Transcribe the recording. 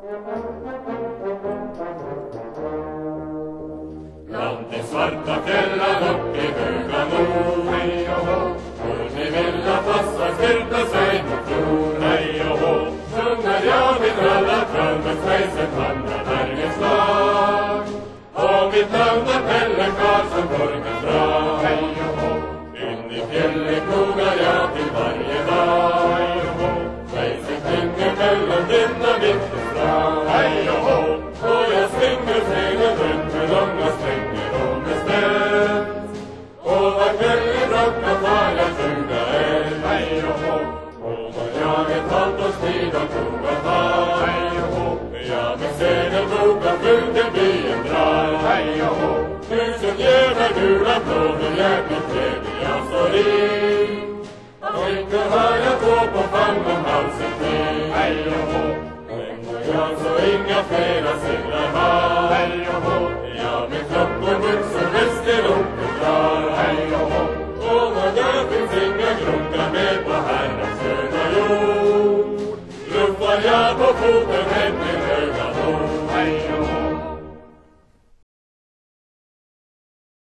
Bland de svarta fjällan upp i höga nord, hej och hå, hör ni vilda passar skylta sig mot jord, hej och hå. Sjunger jag min röda trömmens fejsen vandrar bergens lag, och mitt namn är Pelle Karlsson Borgens bra, hej och hå. In i fjället knogar jag till varje dag, hej och hå. Fejsen klingar mellan dina vinterslag, hej och hå. Och jag svänger frägen runt med långa stränger och med spänn. Och var kväll i brakna tar jag sjuga eld, hej och hå. Och var jag ett halvt års tid och tog att ha, hej och hå. Jag med sedelboka fullt till byen drar, hej och hå. Tusen jävlar gula blådor jävligt trevlig jag står i. Flickor har jag två på famnen halsen till, hej och hå. Jag så inga flera seglar har, hej och hå. Jag med klockor, buxor, väster och drar, hej och hå. Och vad där finns inga grunkar med på herrans gröna jord. Luffar jag på foten, hej